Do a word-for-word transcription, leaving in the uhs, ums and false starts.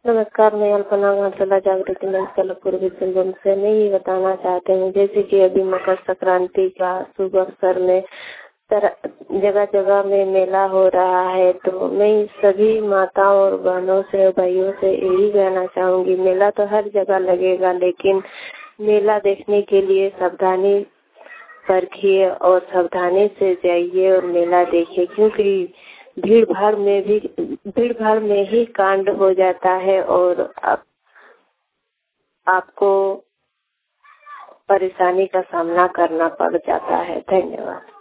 नमस्कार, मैं अल्पना घाटला जागृति मंच कला पूर्वी सिंहभूम से। मैं ये बताना चाहते हूँ, जैसे कि अभी मकर संक्रांति का शुभ अवसर में जगह जगह में मेला हो रहा है, तो मैं सभी माताओं और बहनों से भाइयों से यही कहना चाहूँगी, मेला तो हर जगह लगेगा, लेकिन मेला देखने के लिए सावधानी परखिए और सावधानी से जाइए और मेला देखिए, क्योंकि भीड़ भाड़ में भी भीड़ भाड़ में ही कांड हो जाता है और आप, आपको परेशानी का सामना करना पड़ जाता है। धन्यवाद।